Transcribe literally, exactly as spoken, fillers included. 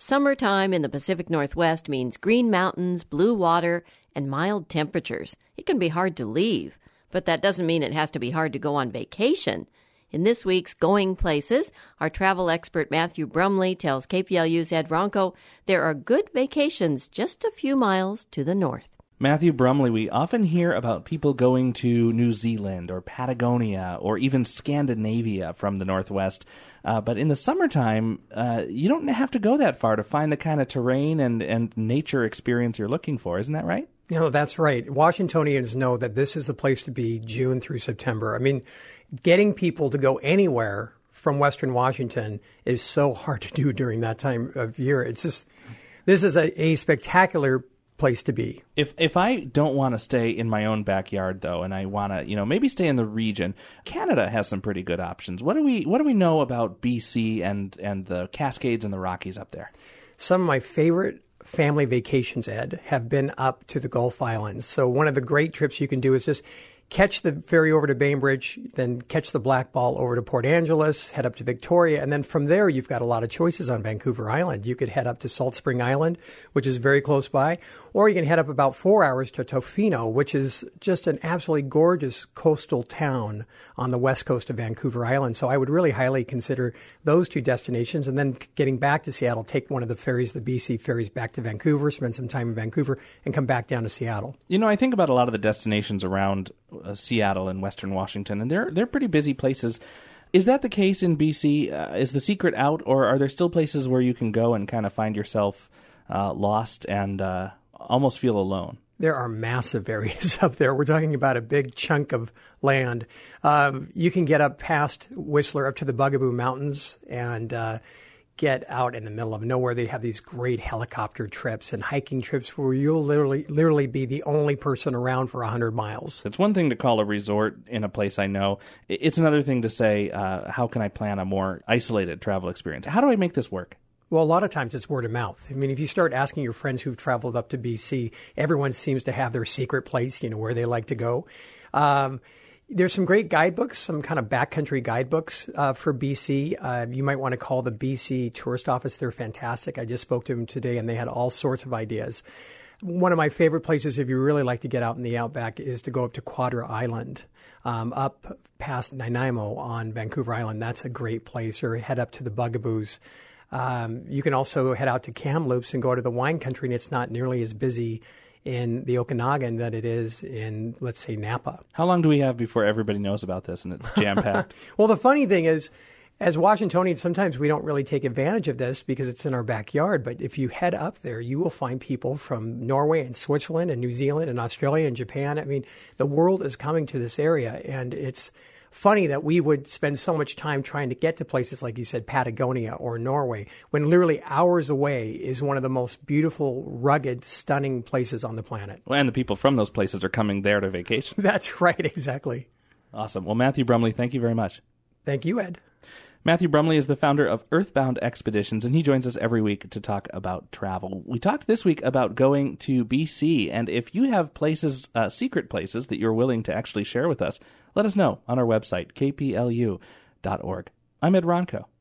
Summertime in the Pacific Northwest means green mountains, blue water, and mild temperatures. It can be hard to leave, but that doesn't mean it has to be hard to go on vacation. In this week's Going Places, our travel expert Matthew Brumley tells K P L U's Ed Ronco there are good vacations just a few miles to the north. Matthew Brumley, we often hear about people going to New Zealand or Patagonia or even Scandinavia from the Northwest. Uh, but in the summertime, uh, you don't have to go that far to find the kind of terrain and, and nature experience you're looking for. Isn't that right? You know, that's right. Washingtonians know that this is the place to be June through September. I mean, getting people to go anywhere from Western Washington is so hard to do during that time of year. It's just, this is a, a spectacular place to be. If if I don't want to stay in my own backyard though, and I want to, you know, maybe stay in the region, Canada has some pretty good options. What do we what do we know about B C and and the Cascades and the Rockies up there? Some of my favorite family vacations, Ed, have been up to the Gulf Islands. So one of the great trips you can do is just catch the ferry over to Bainbridge, then catch the Black Ball over to Port Angeles, head up to Victoria, and then from there you've got a lot of choices on Vancouver Island. You could head up to Salt Spring Island, which is very close by, or you can head up about four hours to Tofino, which is just an absolutely gorgeous coastal town on the west coast of Vancouver Island. So I would really highly consider those two destinations, and then getting back to Seattle, take one of the ferries, the B C ferries, back to Vancouver, spend some time in Vancouver, and come back down to Seattle. You know, I think about a lot of the destinations around uh, Seattle and Western Washington, and they're they're pretty busy places. Is that the case in B C? Uh, is the secret out, or are there still places where you can go and kind of find yourself uh, lost and uh, almost feel alone? There are massive areas up there. We're talking about a big chunk of land. Um, you can get up past Whistler up to the Bugaboo Mountains and uh, get out in the middle of nowhere. They have these great helicopter trips and hiking trips where you'll literally literally be the only person around for one hundred miles. It's one thing to call a resort in a place I know. It's another thing to say, uh, how can I plan a more isolated travel experience? How do I make this work? Well, a lot of times it's word of mouth. I mean, if you start asking your friends who've traveled up to B C, everyone seems to have their secret place, you know, where they like to go. Um, There's some great guidebooks, some kind of backcountry guidebooks uh, for B C. Uh, you might want to call the B C Tourist Office. They're fantastic. I just spoke to them today, and they had all sorts of ideas. One of my favorite places, if you really like to get out in the outback, is to go up to Quadra Island, um, up past Nanaimo on Vancouver Island. That's a great place. Or head up to the Bugaboos. Um, you can also head out to Kamloops and go to the wine country, and it's not nearly as busy in the Okanagan that it is in, let's say, Napa. How long do we have before everybody knows about this and it's jam-packed? Well, the funny thing is, as Washingtonians, sometimes we don't really take advantage of this because it's in our backyard. But if you head up there, you will find people from Norway and Switzerland and New Zealand and Australia and Japan. I mean, the world is coming to this area, and it's funny that we would spend so much time trying to get to places like you said, Patagonia or Norway, when literally hours away is one of the most beautiful, rugged, stunning places on the planet. Well, and the people from those places are coming there to vacation. That's right, exactly. Awesome. Well, Matthew Brumley, thank you very much. Thank you, Ed. Matthew Brumley is the founder of Earthbound Expeditions, and he joins us every week to talk about travel. We talked this week about going to B C, and if you have places, uh, secret places that you're willing to actually share with us, let us know on our website, k p l u dot org. I'm Ed Ronco.